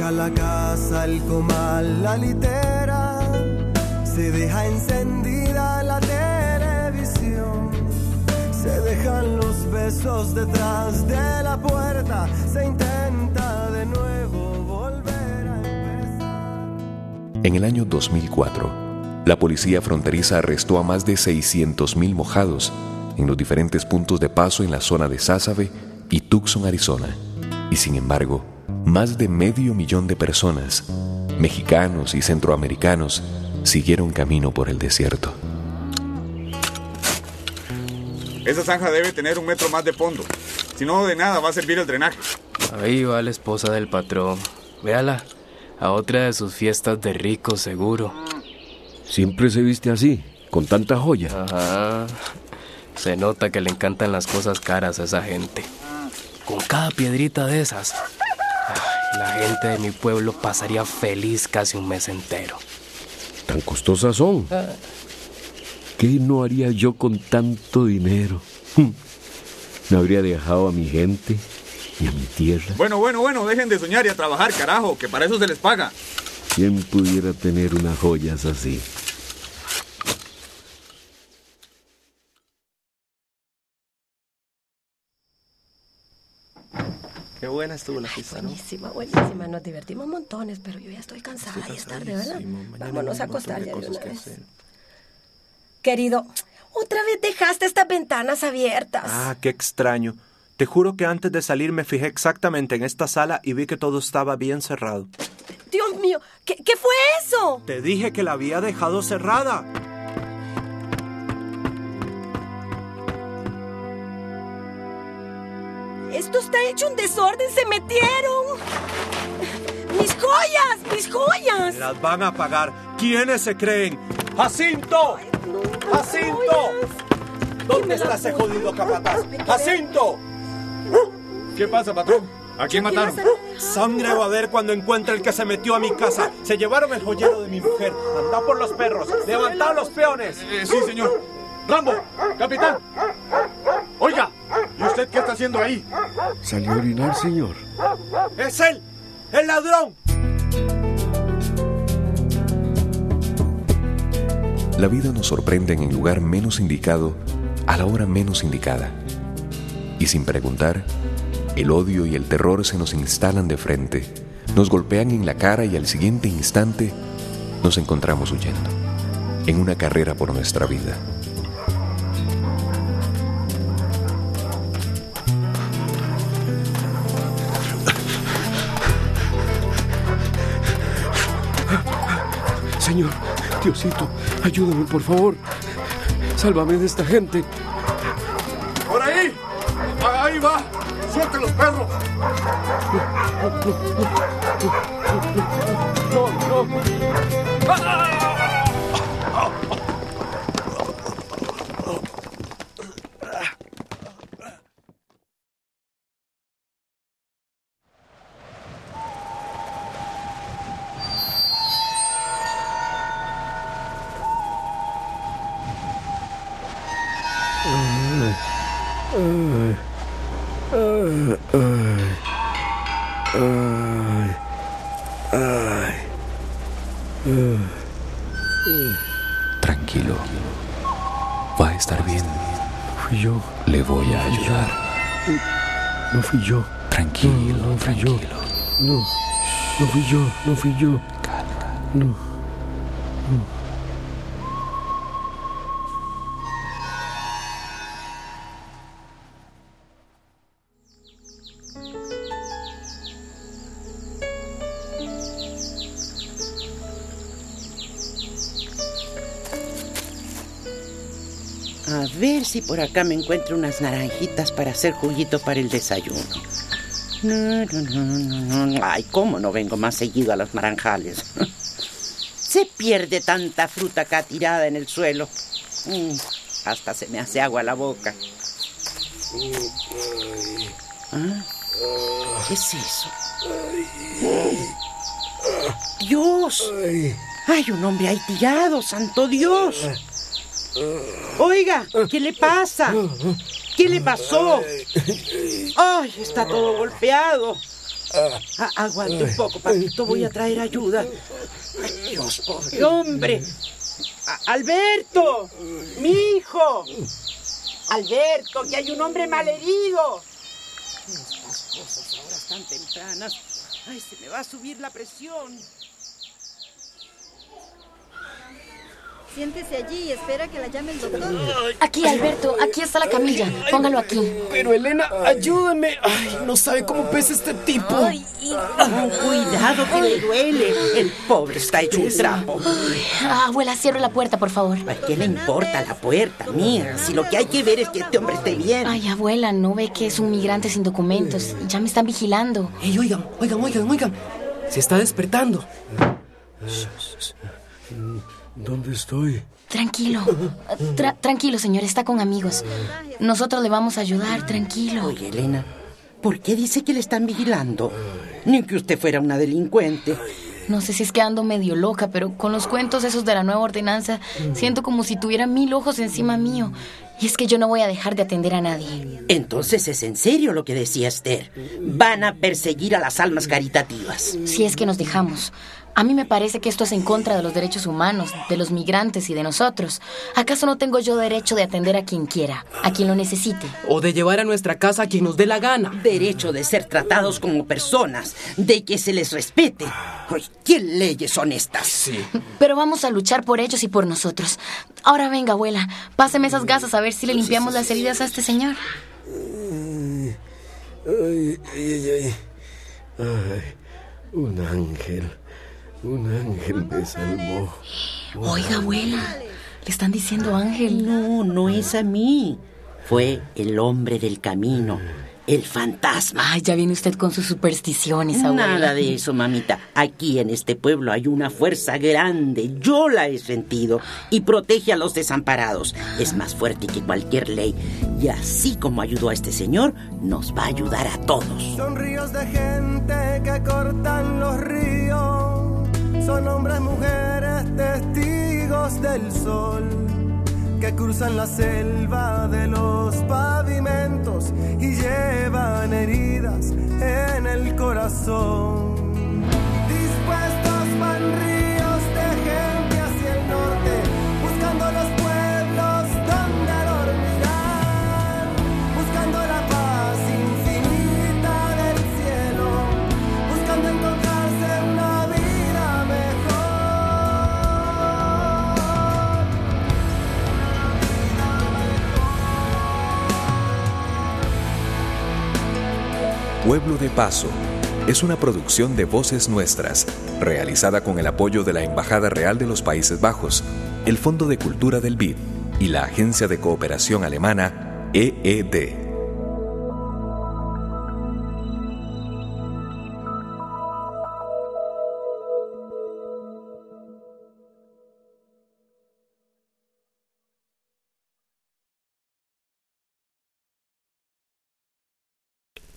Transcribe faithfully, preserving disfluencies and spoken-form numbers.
Deja la casa, el comal, la litera, se deja encendida la televisión, se dejan los besos detrás de la puerta, se intenta de nuevo volver a empezar. En el año dos mil cuatro, la policía fronteriza arrestó a más de seiscientos mil mojados en los diferentes puntos de paso en la zona de Sázabe y Tucson, Arizona. Y sin embargo, más de medio millón de personas, mexicanos y centroamericanos, siguieron camino por el desierto. Esa zanja debe tener un metro más de fondo. Si no, de nada va a servir el drenaje. Ahí va la esposa del patrón. Véala, a otra de sus fiestas de rico seguro. Siempre se viste así, con tanta joya. Ajá. Se nota que le encantan las cosas caras a esa gente. Con cada piedrita de esas, ay, la gente de mi pueblo pasaría feliz casi un mes entero. ¿Tan costosas son? Ah. ¿Qué no haría yo con tanto dinero? No habría dejado a mi gente y a mi tierra. Bueno, bueno, bueno, dejen de soñar y a trabajar, carajo, que para eso se les paga. ¿Quién pudiera tener unas joyas así? Qué buena estuvo la fiesta, ¿no? Buenísima, buenísima. Nos divertimos montones, pero yo ya estoy cansada y es tarde, ¿verdad? Vámonos a acostar ya de una vez. Querido, otra vez dejaste estas ventanas abiertas. Ah, qué extraño. Te juro que antes de salir me fijé exactamente en esta sala y vi que todo estaba bien cerrado. Dios mío, ¿qué, qué fue eso? Te dije que la había dejado cerrada. Esto está hecho un desorden, se metieron. ¡Mis joyas! ¡Mis joyas! Las van a pagar. ¿Quiénes se creen? ¡Jacinto! Ay, no, ¡Jacinto! joyas. ¿Dónde está ese jodido capataz? ¡Jacinto! ¿Qué pasa, patrón? ¿A quién mataron? Sangre va a ver cuando encuentre el que se metió a mi casa. Se llevaron el joyero de mi mujer. Anda por los perros. Levantad los peones. Eh, sí, señor. Rambo, capitán. Oiga, ¿y usted qué está haciendo ahí? ¿Salió a orinar, señor? ¡Es él! ¡El ladrón! La vida nos sorprende en el lugar menos indicado, a la hora menos indicada. Y sin preguntar, el odio y el terror se nos instalan de frente, nos golpean en la cara y al siguiente instante nos encontramos huyendo, en una carrera por nuestra vida. Señor, Diosito, ayúdame, por favor. Sálvame de esta gente. ¡Por ahí! ¡Ahí va! ¡Suelten los perros! No, no. ¡Ah! Tranquilo, va a estar bien. Fui yo. Le voy a ayudar. No fui yo. Tranquilo, no, no fui tranquilo. yo. No, no fui yo, no fui yo. Calma. No, no. A ver si por acá me encuentro unas naranjitas para hacer juguito para el desayuno. No, no, no, no, no. Ay, cómo no vengo más seguido a los naranjales. Se pierde tanta fruta acá tirada en el suelo. Mm, hasta se me hace agua la boca. ¿Ah? ¿Qué es eso? ¡Dios! ¡Hay un hombre ahí tirado, santo Dios! Oiga, ¿qué le pasa? ¿Qué le pasó? ¡Ay, está todo golpeado! A- aguante un poco, papito, voy a traer ayuda. Ay, Dios, pobre hombre. A- ¡Alberto! ¡Mi hijo! ¡Alberto, que hay un hombre malherido! Estas cosas ahora están tempranas. ¡Ay, se me va a subir la presión! Siéntese allí y espera que la llame el doctor. Aquí, Alberto, aquí está la camilla. Póngalo aquí. Pero Elena, ayúdame. Ay, no sabe cómo pesa este tipo. Ay, Oh, cuidado que le duele. El pobre está hecho un trapo. Ah, abuela, cierre la puerta, por favor. ¿A qué le importa la puerta? Mira, si lo que hay que ver es que este hombre esté bien. Ay, abuela, ¿no ve que es un migrante sin documentos? Ya me están vigilando. Ey, oigan, oigan, oigan, oigan. Se está despertando. ¿Dónde estoy? Tranquilo. Tra- tranquilo, señor, está con amigos. Nosotros le vamos a ayudar, tranquilo. Oye, Elena, ¿por qué dice que le están vigilando? Ni que usted fuera una delincuente. No sé si es que ando medio loca, pero con los cuentos esos de la nueva ordenanza, siento como si tuviera mil ojos encima mío. Y es que yo no voy a dejar de atender a nadie. Entonces es en serio lo que decía Esther. Van a perseguir a las almas caritativas. Si es que nos dejamos. A mí me parece que esto es en contra de los derechos humanos, de los migrantes y de nosotros. ¿Acaso no tengo yo derecho de atender a quien quiera, a quien lo necesite? O de llevar a nuestra casa a quien nos dé la gana. Derecho de ser tratados como personas, de que se les respete. Ay, ¿qué leyes son estas? Sí. Pero vamos a luchar por ellos y por nosotros. Ahora venga, abuela, páseme esas gasas a ver si le limpiamos las heridas a este señor. Ay, ay, ay, ay. Ay, un ángel. Un ángel me salvó. Oiga, abuela, le están diciendo ángel. No, no es a mí. Fue el hombre del camino, el fantasma. Ay, ya viene usted con sus supersticiones, abuela. Nada de eso, mamita. Aquí en este pueblo hay una fuerza grande. Yo la he sentido. Y protege a los desamparados. Es más fuerte que cualquier ley. Y así como ayudó a este señor, nos va a ayudar a todos. Son ríos de gente que cortan los ríos. Son hombres, mujeres, testigos del sol, que cruzan la selva de los pavimentos y llevan heridas en el corazón. Dispuestos van ríos de gente hacia el norte, buscando los pueblos donde dormirán, buscando la paz infinita del cielo, buscando encontrarse una vida mejor. Pueblo de Paso es una producción de Voces Nuestras, realizada con el apoyo de la Embajada Real de los Países Bajos, el Fondo de Cultura del B I D y la Agencia de Cooperación Alemana E E D.